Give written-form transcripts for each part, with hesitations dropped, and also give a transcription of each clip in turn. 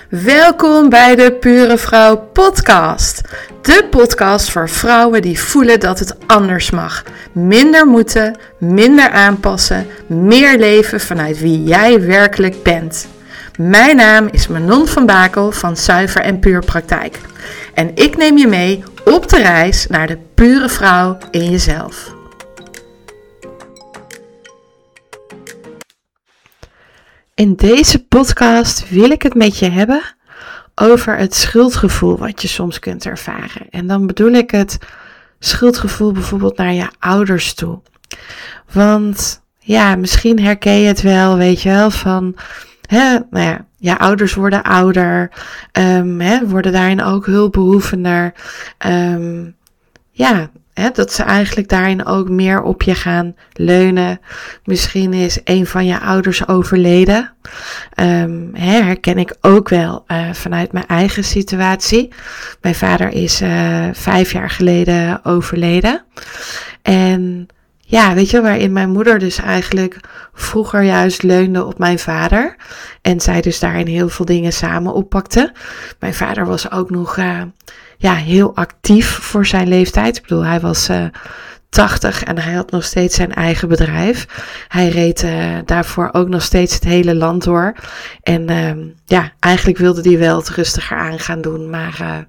Welkom bij de Pure Vrouw podcast. De podcast voor vrouwen die voelen dat het anders mag. Minder moeten, minder aanpassen, meer leven vanuit wie jij werkelijk bent. Mijn naam is Manon van Bakel van Zuiver en Puur Praktijk. En ik neem je mee op de reis naar de pure vrouw in jezelf. In deze podcast wil ik het met je hebben over het schuldgevoel wat je soms kunt ervaren. En dan bedoel ik het schuldgevoel bijvoorbeeld naar je ouders toe. Want ja, misschien herken je het wel, weet je wel, van je ouders worden ouder, worden daarin ook hulpbehoevender. Dat ze eigenlijk daarin ook meer op je gaan leunen. Misschien is een van je ouders overleden. Herken ik ook wel vanuit mijn eigen situatie. Mijn vader is 5 jaar geleden overleden. En ja, weet je, waarin mijn moeder dus eigenlijk vroeger juist leunde op mijn vader. En zij dus daarin heel veel dingen samen oppakte. Mijn vader was ook nog heel actief voor zijn leeftijd. Ik bedoel, hij was 80 en hij had nog steeds zijn eigen bedrijf. Hij reed daarvoor ook nog steeds het hele land door. En eigenlijk wilde hij wel het rustiger aan gaan doen. Maar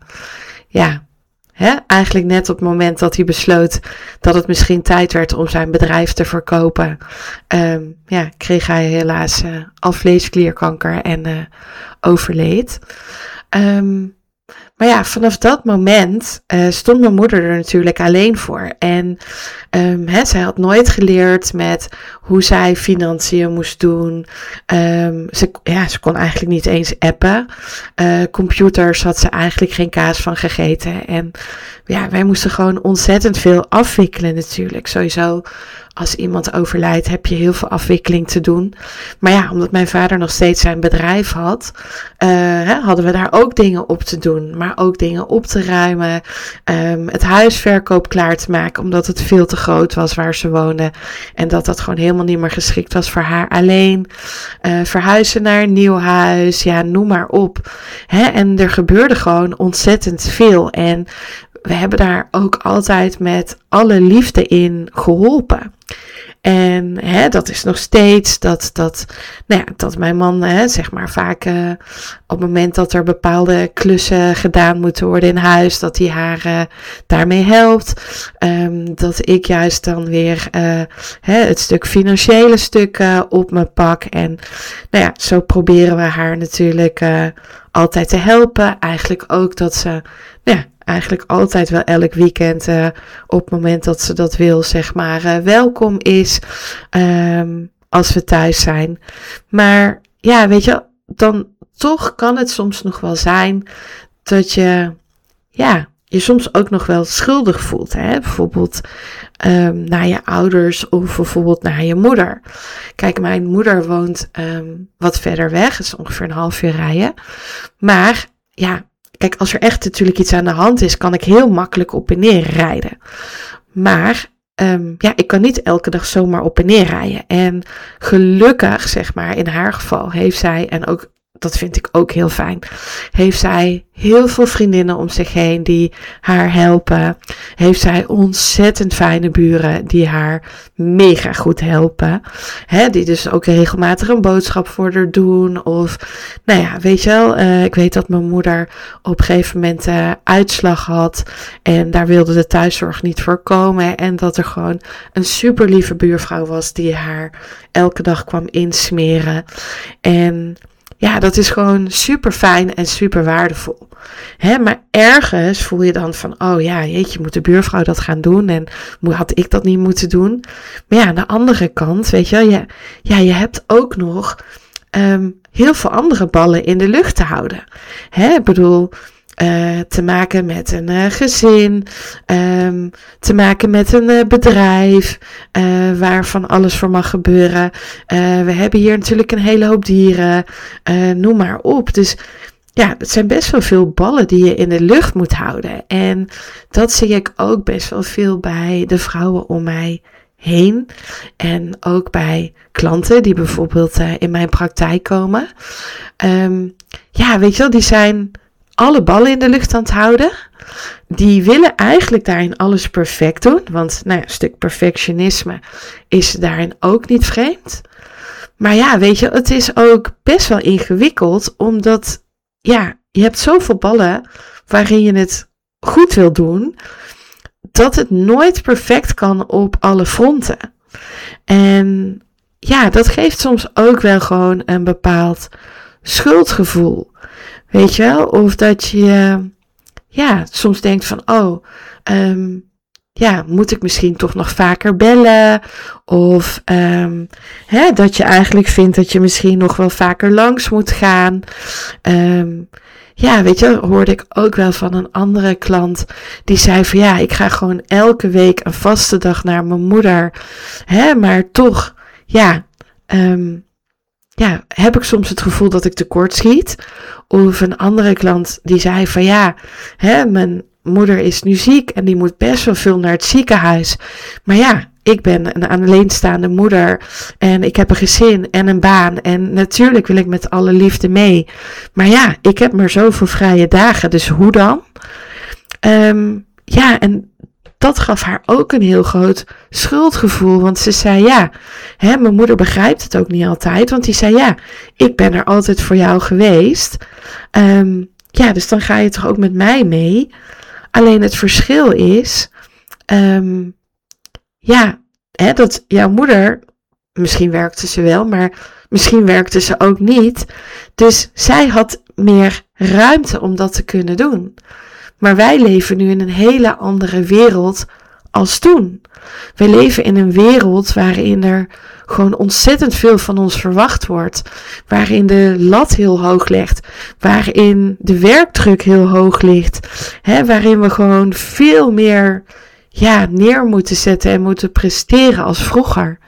eigenlijk net op het moment dat hij besloot dat het misschien tijd werd om zijn bedrijf te verkopen, kreeg hij helaas alvleesklierkanker en overleed. Maar ja, vanaf dat moment stond mijn moeder er natuurlijk alleen voor. En zij had nooit geleerd met hoe zij financiën moest doen. Ze kon eigenlijk niet eens appen. Computers had ze eigenlijk geen kaas van gegeten. En ja, wij moesten gewoon ontzettend veel afwikkelen natuurlijk. Sowieso, als iemand overlijdt, heb je heel veel afwikkeling te doen. Maar ja, omdat mijn vader nog steeds zijn bedrijf had, hadden we daar ook dingen op te doen. Maar ook dingen op te ruimen. Het huisverkoop klaar te maken, omdat het veel te groot was waar ze woonde. En dat gewoon helemaal niet meer geschikt was voor haar alleen. Verhuizen naar een nieuw huis, ja, noem maar op. En er gebeurde gewoon ontzettend veel. En we hebben daar ook altijd met alle liefde in geholpen. En dat is nog steeds dat mijn man vaak op het moment dat er bepaalde klussen gedaan moeten worden in huis, dat hij haar daarmee helpt. Dat ik juist dan weer het stuk financiële stuk op me pak. En zo proberen we haar natuurlijk altijd te helpen. Eigenlijk ook dat ze eigenlijk altijd wel elk weekend op het moment dat ze dat wil, welkom is als we thuis zijn. Maar ja, weet je, dan toch kan het soms nog wel zijn dat je soms ook nog wel schuldig voelt. Bijvoorbeeld naar je ouders of bijvoorbeeld naar je moeder. Kijk, mijn moeder woont wat verder weg, dat is ongeveer 1,5 uur rijden. Maar ja, kijk, als er echt natuurlijk iets aan de hand is, kan ik heel makkelijk op en neer rijden. Maar ik kan niet elke dag zomaar op en neer rijden. En gelukkig, in haar geval heeft zij, en ook dat vind ik ook heel fijn, heeft zij heel veel vriendinnen om zich heen die haar helpen. Heeft zij ontzettend fijne buren die haar mega goed helpen. Die dus ook regelmatig een boodschap voor haar doen. Of, weet je wel, ik weet dat mijn moeder op een gegeven moment uitslag had. En daar wilde de thuiszorg niet voor komen. En dat er gewoon een super lieve buurvrouw was die haar elke dag kwam insmeren. En ja, dat is gewoon super fijn en super waardevol. Maar ergens voel je dan van, oh ja, jeetje, moet de buurvrouw dat gaan doen? En had ik dat niet moeten doen? Maar ja, aan de andere kant, weet je wel, je hebt ook nog heel veel andere ballen in de lucht te houden. Ik bedoel, te maken met een gezin, te maken met een bedrijf, waar van alles voor mag gebeuren. We hebben hier natuurlijk een hele hoop dieren, noem maar op. Dus ja, het zijn best wel veel ballen die je in de lucht moet houden. En dat zie ik ook best wel veel bij de vrouwen om mij heen. En ook bij klanten die bijvoorbeeld in mijn praktijk komen. ja, weet je wel, die zijn alle ballen in de lucht aan het houden. Die willen eigenlijk daarin alles perfect doen. Want nou ja, een stuk perfectionisme is daarin ook niet vreemd. Maar ja, weet je, het is ook best wel ingewikkeld. Omdat, ja, je hebt zoveel ballen waarin je het goed wil doen. Dat het nooit perfect kan op alle fronten. En ja, dat geeft soms ook wel gewoon een bepaald schuldgevoel. Weet je wel? Of dat je ja, soms denkt van, ja, moet ik misschien toch nog vaker bellen? Of dat je eigenlijk vindt dat je misschien nog wel vaker langs moet gaan. Ja, weet je, hoorde ik ook wel van een andere klant die zei van ja, ik ga gewoon elke week een vaste dag naar mijn moeder. Maar toch, ja, heb ik soms het gevoel dat ik tekort schiet. Of een andere klant die zei van ja, mijn moeder is nu ziek en die moet best wel veel naar het ziekenhuis. Maar ja, ik ben een alleenstaande moeder en ik heb een gezin en een baan. En natuurlijk wil ik met alle liefde mee. Maar ja, ik heb maar zoveel vrije dagen, dus hoe dan? Ja, en dat gaf haar ook een heel groot schuldgevoel. Want ze zei ja, mijn moeder begrijpt het ook niet altijd. Want die zei ja, ik ben er altijd voor jou geweest. Ja, dus dan ga je toch ook met mij mee. Alleen het verschil is, ja, dat jouw moeder, misschien werkte ze wel, maar misschien werkte ze ook niet. Dus zij had meer ruimte om dat te kunnen doen. Maar wij leven nu in een hele andere wereld als toen. We leven in een wereld waarin er gewoon ontzettend veel van ons verwacht wordt. Waarin de lat heel hoog ligt. Waarin de werkdruk heel hoog ligt. Waarin we gewoon veel meer neer moeten zetten en moeten presteren als vroeger.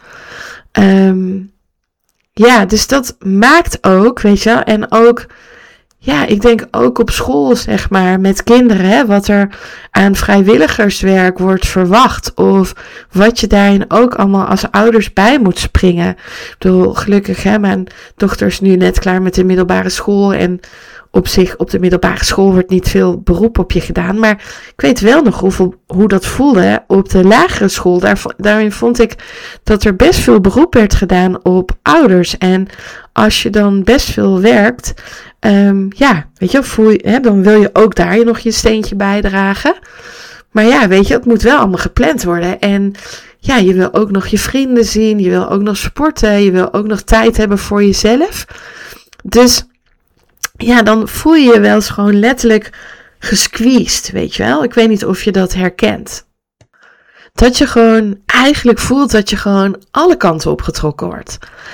Ja, dus dat maakt ook, weet je wel, en ook, ja, ik denk ook op school, zeg maar, met kinderen, wat er aan vrijwilligerswerk wordt verwacht. Of wat je daarin ook allemaal als ouders bij moet springen. Ik bedoel, gelukkig, mijn dochter is nu net klaar met de middelbare school. En op zich, op de middelbare school wordt niet veel beroep op je gedaan. Maar ik weet wel nog hoe dat voelde op de lagere school. Daarin vond ik dat er best veel beroep werd gedaan op ouders. En als je dan best veel werkt, weet je, dan wil je ook daar nog je steentje bijdragen. Maar ja, weet je, het moet wel allemaal gepland worden. En ja, je wil ook nog je vrienden zien, je wil ook nog sporten, je wil ook nog tijd hebben voor jezelf. Dus ja, dan voel je je wel eens gewoon letterlijk gesqueezed, weet je wel. Ik weet niet of je dat herkent. Dat je gewoon eigenlijk voelt dat je gewoon alle kanten opgetrokken wordt.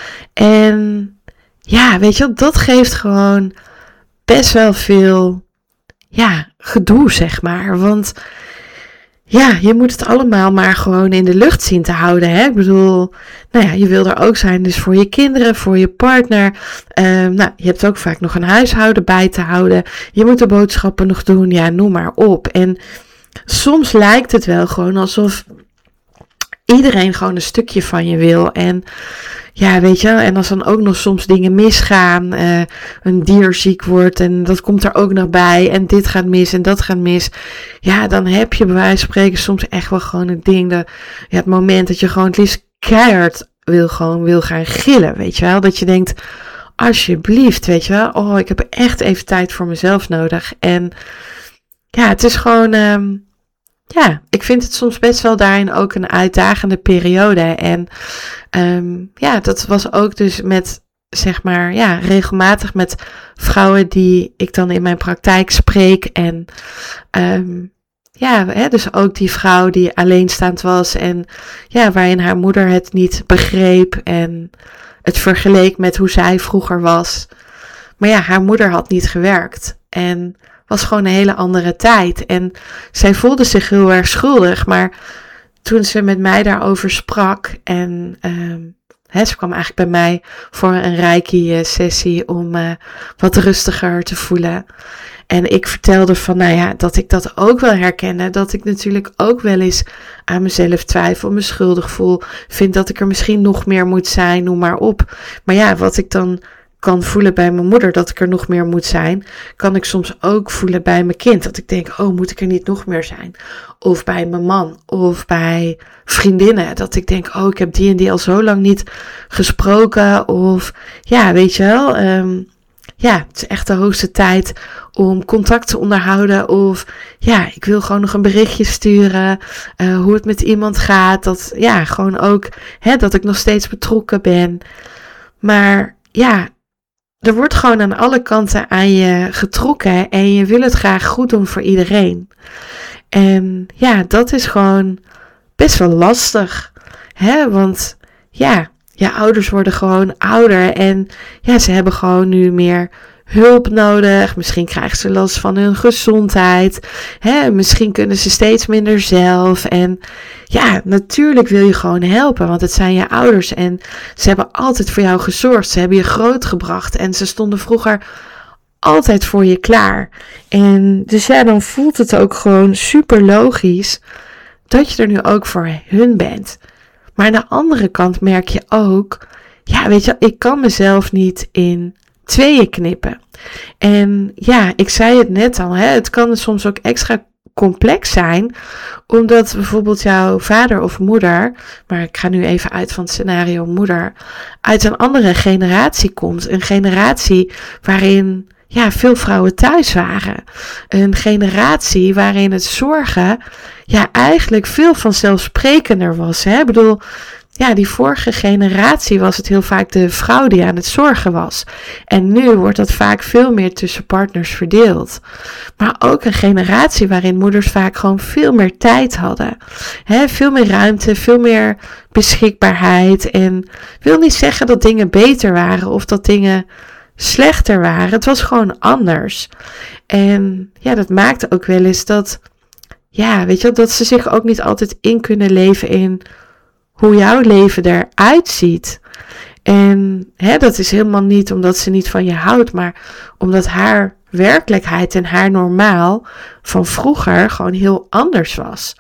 En ja, weet je, dat geeft gewoon best wel veel, gedoe, zeg maar. Want ja, je moet het allemaal maar gewoon in de lucht zien te houden, hè. Ik bedoel, je wil er ook zijn dus voor je kinderen, voor je partner. Je hebt ook vaak nog een huishouden bij te houden. Je moet de boodschappen nog doen, noem maar op. En soms lijkt het wel gewoon alsof iedereen gewoon een stukje van je wil. En ja, weet je, en als dan ook nog soms dingen misgaan, een dier ziek wordt en dat komt er ook nog bij en dit gaat mis en dat gaat mis. Ja, dan heb je bij wijze van spreken soms echt wel gewoon het ding, het moment dat je gewoon het liefst keihard wil gaan gillen, weet je wel. Dat je denkt, alsjeblieft, weet je wel, ik heb echt even tijd voor mezelf nodig. En ja, het is gewoon, ik vind het soms best wel daarin ook een uitdagende periode. En dat was ook dus met, zeg maar, regelmatig met vrouwen die ik dan in mijn praktijk spreek. En dus ook die vrouw die alleenstaand was en waarin haar moeder het niet begreep en het vergeleek met hoe zij vroeger was. Maar haar moeder had niet gewerkt en was gewoon een hele andere tijd. En zij voelde zich heel erg schuldig. Maar toen ze met mij daarover sprak. En ze kwam eigenlijk bij mij voor een reiki-sessie om wat rustiger te voelen. En ik vertelde van, dat ik dat ook wel herkende. Dat ik natuurlijk ook wel eens aan mezelf twijfel, me schuldig voel. Vind dat ik er misschien nog meer moet zijn, noem maar op. Maar wat ik dan kan voelen bij mijn moeder dat ik er nog meer moet zijn, kan ik soms ook voelen bij mijn kind. Dat ik denk, oh, moet ik er niet nog meer zijn? Of bij mijn man, of bij vriendinnen. Dat ik denk, oh, ik heb die en die al zo lang niet gesproken. Of ja, weet je wel, ja, het is echt de hoogste tijd om contact te onderhouden. Of ja, ik wil gewoon nog een berichtje sturen. Hoe het met iemand gaat. Dat ja, gewoon ook dat ik nog steeds betrokken ben. Maar ja, er wordt gewoon aan alle kanten aan je getrokken. En je wil het graag goed doen voor iedereen. En ja, dat is gewoon best wel lastig. Want ja, je ouders worden gewoon ouder en ja, ze hebben gewoon nu meer hulp nodig. Misschien krijgen ze last van hun gezondheid. Misschien kunnen ze steeds minder zelf. En ja, natuurlijk wil je gewoon helpen, want het zijn je ouders en ze hebben altijd voor jou gezorgd. Ze hebben je grootgebracht en ze stonden vroeger altijd voor je klaar. En dus ja, dan voelt het ook gewoon super logisch dat je er nu ook voor hun bent. Maar aan de andere kant merk je ook, ja, weet je, ik kan mezelf niet in tweeën knippen. En ja, ik zei het net al, het kan soms ook extra complex zijn, omdat bijvoorbeeld jouw vader of moeder, maar ik ga nu even uit van het scenario moeder, uit een andere generatie komt. Een generatie waarin ja, veel vrouwen thuis waren. Een generatie waarin het zorgen ja, eigenlijk veel vanzelfsprekender was. Ik bedoel, ja, die vorige generatie was het heel vaak de vrouw die aan het zorgen was. En nu wordt dat vaak veel meer tussen partners verdeeld. Maar ook een generatie waarin moeders vaak gewoon veel meer tijd hadden. Veel meer ruimte, veel meer beschikbaarheid. En wil niet zeggen dat dingen beter waren of dat dingen slechter waren. Het was gewoon anders. En ja, dat maakte ook wel eens dat, ja, weet je, dat ze zich ook niet altijd in kunnen leven in hoe jouw leven eruit ziet. En dat is helemaal niet omdat ze niet van je houdt, maar omdat haar werkelijkheid en haar normaal van vroeger gewoon heel anders was.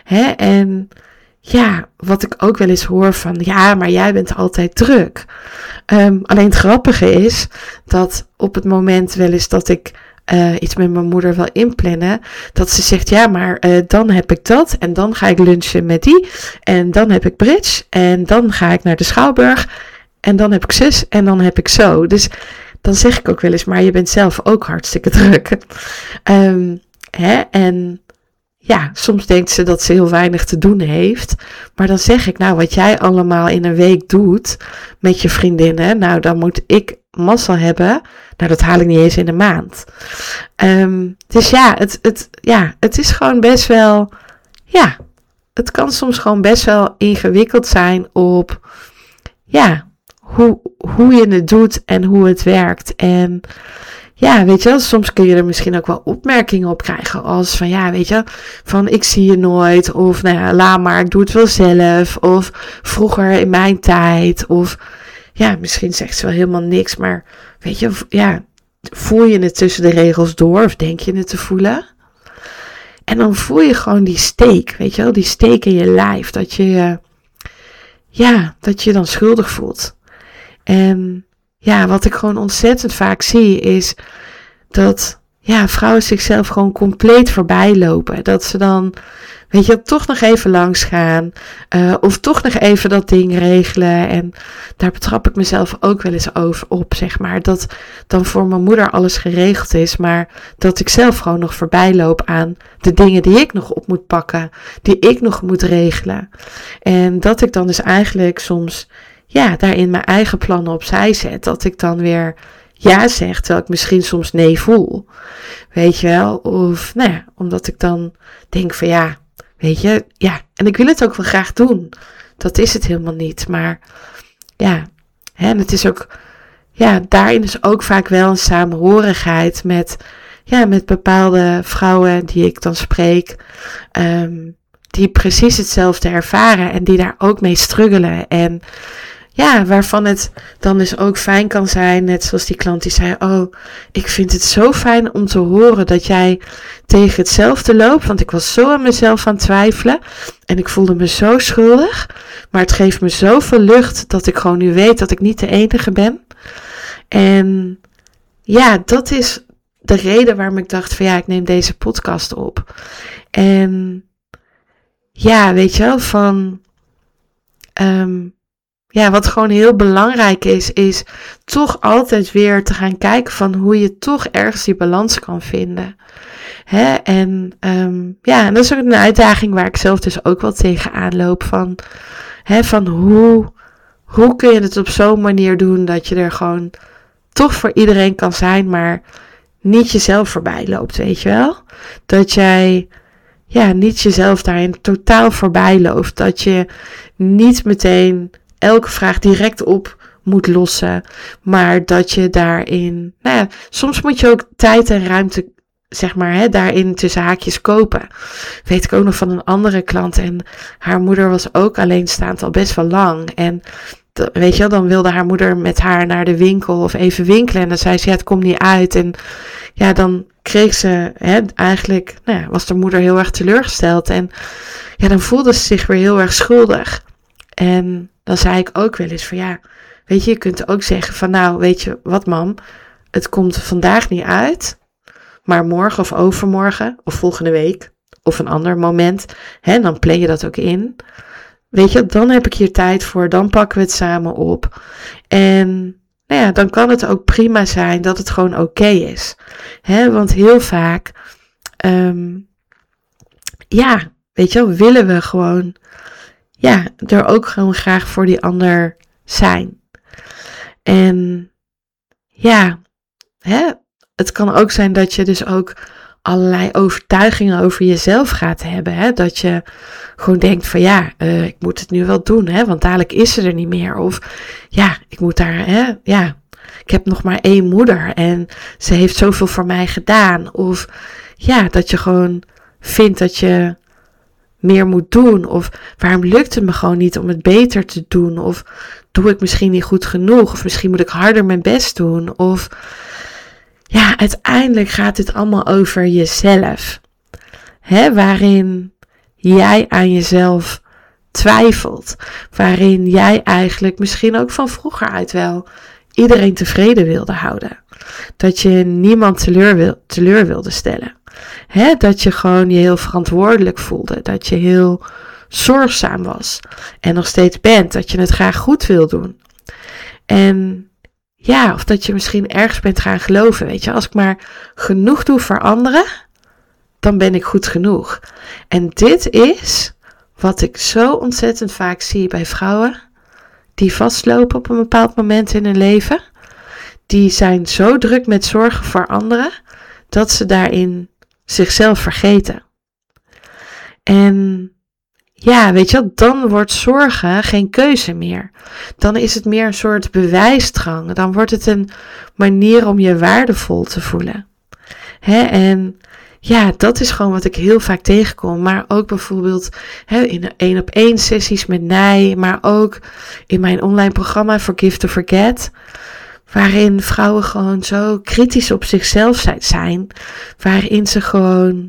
En ja, wat ik ook wel eens hoor van, ja, maar jij bent altijd druk. Alleen het grappige is dat op het moment wel eens dat ik iets met mijn moeder wil inplannen, dat ze zegt, ja, maar dan heb ik dat en dan ga ik lunchen met die en dan heb ik bridge en dan ga ik naar de Schouwburg en dan heb ik zus en dan heb ik zo. Dus dan zeg ik ook wel eens, maar je bent zelf ook hartstikke druk. En ja, soms denkt ze dat ze heel weinig te doen heeft. Maar dan zeg ik, nou, wat jij allemaal in een week doet met je vriendinnen, nou, dan moet ik mazzel hebben. Nou, dat haal ik niet eens in een maand. Dus ja, het is gewoon best wel, ja, het kan soms gewoon best wel ingewikkeld zijn op, ja, hoe je het doet en hoe het werkt. En ja, weet je wel, soms kun je er misschien ook wel opmerkingen op krijgen. Als van, ja, weet je, van ik zie je nooit. Of, nou ja, laat maar, ik doe het wel zelf. Of vroeger in mijn tijd. Of, ja, misschien zegt ze wel helemaal niks. Maar, weet je, ja, voel je het tussen de regels door? Of denk je het te voelen? En dan voel je gewoon die steek, weet je wel, die steek in je lijf. Dat je dan schuldig voelt. En ja, wat ik gewoon ontzettend vaak zie is dat ja, vrouwen zichzelf gewoon compleet voorbij lopen. Dat ze dan, weet je, toch nog even langs gaan. Of toch nog even dat ding regelen. En daar betrap ik mezelf ook wel eens over op, zeg maar. Dat dan voor mijn moeder alles geregeld is. Maar dat ik zelf gewoon nog voorbij loop aan de dingen die ik nog op moet pakken. Die ik nog moet regelen. En dat ik dan dus eigenlijk soms, ja, daarin mijn eigen plannen opzij zet. Dat ik dan weer ja zeg, terwijl ik misschien soms nee voel. Weet je wel? Of, nou ja, omdat ik dan denk van ja, weet je, ja. En ik wil het ook wel graag doen. Dat is het helemaal niet. Maar ja, en het is ook, ja, daarin is ook vaak wel een samenhorigheid met bepaalde vrouwen die ik dan spreek. Die precies hetzelfde ervaren en die daar ook mee struggelen. En ja, waarvan het dan dus ook fijn kan zijn, net zoals die klant die zei, oh, ik vind het zo fijn om te horen dat jij tegen hetzelfde loopt, want ik was zo aan mezelf aan het twijfelen en ik voelde me zo schuldig, maar het geeft me zoveel lucht dat ik gewoon nu weet dat ik niet de enige ben. En ja, dat is de reden waarom ik dacht van ja, ik neem deze podcast op. En ja, weet je wel, van wat gewoon heel belangrijk is toch altijd weer te gaan kijken van hoe je toch ergens die balans kan vinden. En dat is ook een uitdaging waar ik zelf dus ook wel tegenaan loop van hoe kun je het op zo'n manier doen dat je er gewoon toch voor iedereen kan zijn, maar niet jezelf voorbij loopt, weet je wel? Dat jij niet jezelf daarin totaal voorbij loopt. Dat je niet meteen elke vraag direct op moet lossen, maar dat je daarin, soms moet je ook tijd en ruimte, zeg maar, daarin tussen haakjes kopen. Weet ik ook nog van een andere klant en haar moeder was ook alleenstaand al best wel lang en weet je wel, dan wilde haar moeder met haar naar de winkel of even winkelen en dan zei ze, het komt niet uit en dan kreeg ze, eigenlijk, was de moeder heel erg teleurgesteld en dan voelde ze zich weer heel erg schuldig. En dan zei ik ook wel eens van weet je kunt ook zeggen van weet je wat mam, het komt vandaag niet uit, maar morgen of overmorgen of volgende week of een ander moment, dan plan je dat ook in. Weet je, dan heb ik hier tijd voor, dan pakken we het samen op. En dan kan het ook prima zijn dat het gewoon oké is. Want heel vaak, weet je wel, willen we gewoon, er ook gewoon graag voor die ander zijn. En het kan ook zijn dat je dus ook allerlei overtuigingen over jezelf gaat hebben. Dat je gewoon denkt van ik moet het nu wel doen, want dadelijk is ze er niet meer. Of ik moet daar, ik heb nog maar 1 moeder en ze heeft zoveel voor mij gedaan. Of dat je gewoon vindt dat je meer moet doen. Of waarom lukt het me gewoon niet om het beter te doen? Of doe ik misschien niet goed genoeg? Of misschien moet ik harder mijn best doen? Of uiteindelijk gaat dit allemaal over jezelf. Waarin jij aan jezelf twijfelt. Waarin jij eigenlijk misschien ook van vroeger uit wel iedereen tevreden wilde houden. Dat je niemand teleur wilde stellen. Dat je gewoon je heel verantwoordelijk voelde. Dat je heel zorgzaam was. En nog steeds bent. Dat je het graag goed wil doen. En of dat je misschien ergens bent gaan geloven. Weet je, als ik maar genoeg doe voor anderen, dan ben ik goed genoeg. En dit is wat ik zo ontzettend vaak zie bij vrouwen die vastlopen op een bepaald moment in hun leven. Die zijn zo druk met zorgen voor anderen, dat ze daarin zichzelf vergeten. En weet je, dan wordt zorgen geen keuze meer. Dan is het meer een soort bewijsdrang. Dan wordt het een manier om je waardevol te voelen. En dat is gewoon wat ik heel vaak tegenkom. Maar ook bijvoorbeeld in 1-op-1 sessies met Nij. Maar ook in mijn online programma Forgive to Forget. Waarin vrouwen gewoon zo kritisch op zichzelf zijn. Waarin ze gewoon,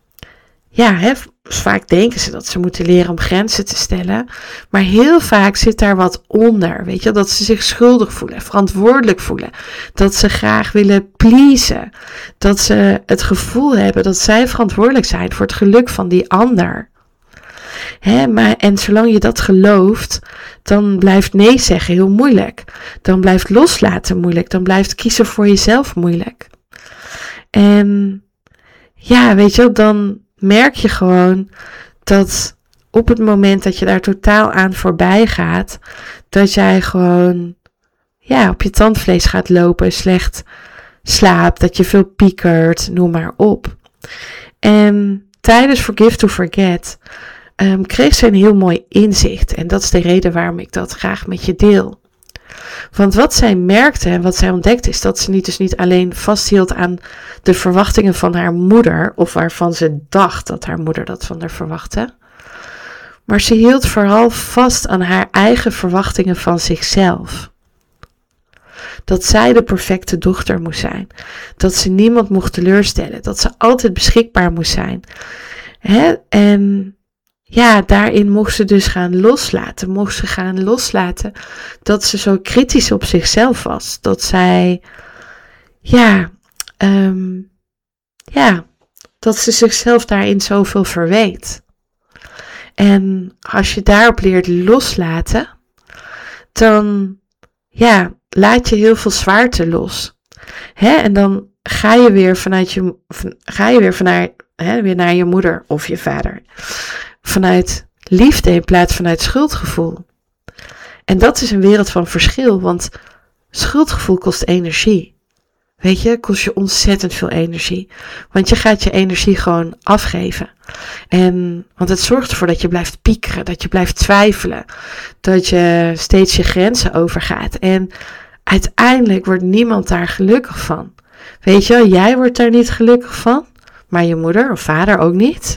vaak denken ze dat ze moeten leren om grenzen te stellen. Maar heel vaak zit daar wat onder. Weet je, dat ze zich schuldig voelen, verantwoordelijk voelen. Dat ze graag willen pleasen. Dat ze het gevoel hebben dat zij verantwoordelijk zijn voor het geluk van die ander. En zolang je dat gelooft, dan blijft nee zeggen heel moeilijk. Dan blijft loslaten moeilijk. Dan blijft kiezen voor jezelf moeilijk. En weet je, dan merk je gewoon dat op het moment dat je daar totaal aan voorbij gaat, dat jij gewoon op je tandvlees gaat lopen, slecht slaapt, dat je veel piekert, noem maar op. En tijdens Forgive to Forget kreeg ze een heel mooi inzicht. En dat is de reden waarom ik dat graag met je deel. Want wat zij merkte en wat zij ontdekte is dat ze niet alleen vasthield aan de verwachtingen van haar moeder, of waarvan ze dacht dat haar moeder dat van haar verwachtte, maar ze hield vooral vast aan haar eigen verwachtingen van zichzelf. Dat zij de perfecte dochter moest zijn, dat ze niemand mocht teleurstellen, dat ze altijd beschikbaar moest zijn. En daarin mocht ze dus gaan loslaten. Mocht ze gaan loslaten dat ze zo kritisch op zichzelf was. Dat zij, dat ze zichzelf daarin zoveel verweet. En als je daarop leert loslaten, dan laat je heel veel zwaarte los. En dan ga je weer naar je moeder of je vader. Vanuit liefde in plaats vanuit schuldgevoel. En dat is een wereld van verschil, want schuldgevoel kost energie. Weet je, kost je ontzettend veel energie. Want je gaat je energie gewoon afgeven. Want het zorgt ervoor dat je blijft piekeren, dat je blijft twijfelen. Dat je steeds je grenzen overgaat. En uiteindelijk wordt niemand daar gelukkig van. Weet je, jij wordt daar niet gelukkig van, maar je moeder of vader ook niet.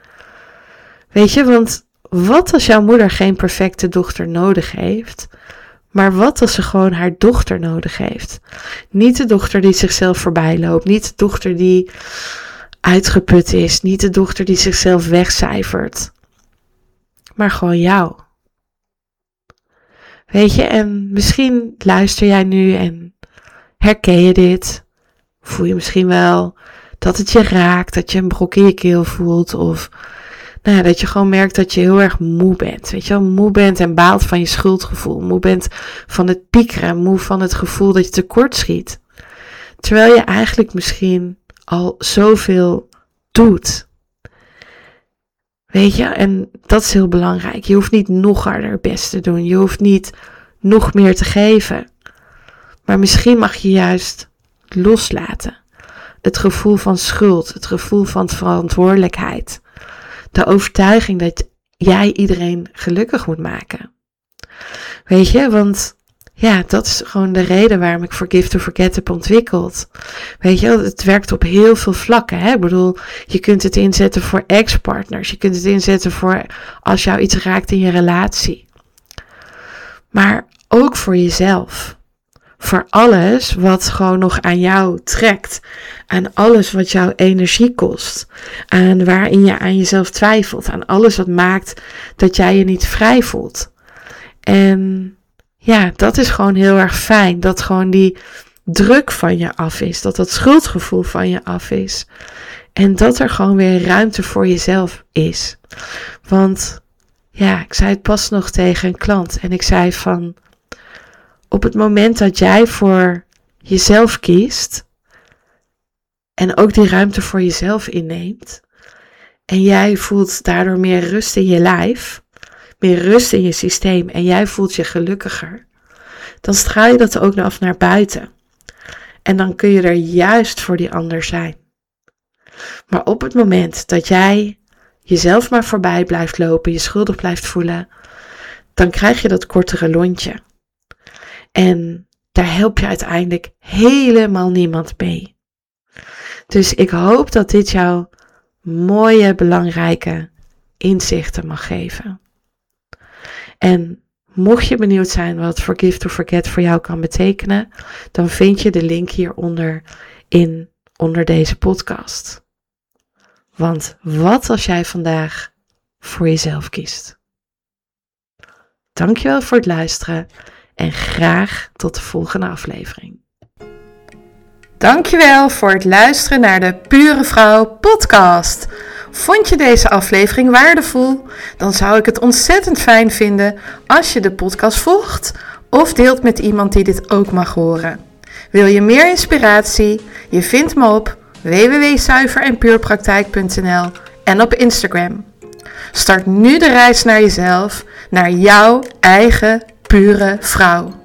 Weet je, want wat als jouw moeder geen perfecte dochter nodig heeft, maar wat als ze gewoon haar dochter nodig heeft? Niet de dochter die zichzelf voorbij loopt, niet de dochter die uitgeput is, niet de dochter die zichzelf wegcijfert, maar gewoon jou. Weet je, en misschien luister jij nu en herken je dit, voel je misschien wel dat het je raakt, dat je een brok in je keel voelt of dat je gewoon merkt dat je heel erg moe bent. Weet je wel, moe bent en baalt van je schuldgevoel. Moe bent van het piekeren, moe van het gevoel dat je tekort schiet. Terwijl je eigenlijk misschien al zoveel doet. Weet je, en dat is heel belangrijk. Je hoeft niet nog harder het best te doen. Je hoeft niet nog meer te geven. Maar misschien mag je juist loslaten. Het gevoel van schuld, het gevoel van verantwoordelijkheid. De overtuiging dat jij iedereen gelukkig moet maken. Weet je, want dat is gewoon de reden waarom ik Forgive to Forget heb ontwikkeld. Weet je, het werkt op heel veel vlakken. Ik bedoel, je kunt het inzetten voor ex-partners. Je kunt het inzetten voor als jou iets raakt in je relatie. Maar ook voor jezelf. Voor alles wat gewoon nog aan jou trekt. Aan alles wat jouw energie kost. Aan waarin je aan jezelf twijfelt. Aan alles wat maakt dat jij je niet vrij voelt. En dat is gewoon heel erg fijn. Dat gewoon die druk van je af is. Dat schuldgevoel van je af is. En dat er gewoon weer ruimte voor jezelf is. Want ik zei het pas nog tegen een klant. En ik zei van, op het moment dat jij voor jezelf kiest en ook die ruimte voor jezelf inneemt en jij voelt daardoor meer rust in je lijf, meer rust in je systeem en jij voelt je gelukkiger, dan straal je dat ook af naar buiten. En dan kun je er juist voor die ander zijn. Maar op het moment dat jij jezelf maar voorbij blijft lopen, je schuldig blijft voelen, dan krijg je dat kortere lontje. En daar help je uiteindelijk helemaal niemand mee. Dus ik hoop dat dit jou mooie, belangrijke inzichten mag geven. En mocht je benieuwd zijn wat Forgive to Forget voor jou kan betekenen, dan vind je de link hieronder onder deze podcast. Want wat als jij vandaag voor jezelf kiest? Dankjewel voor het luisteren. En graag tot de volgende aflevering. Dankjewel voor het luisteren naar de Pure Vrouw podcast. Vond je deze aflevering waardevol? Dan zou ik het ontzettend fijn vinden als je de podcast volgt of deelt met iemand die dit ook mag horen. Wil je meer inspiratie? Je vindt me op www.zuiverenpuurpraktijk.nl en op Instagram. Start nu de reis naar jezelf, naar jouw eigen pure vrouw.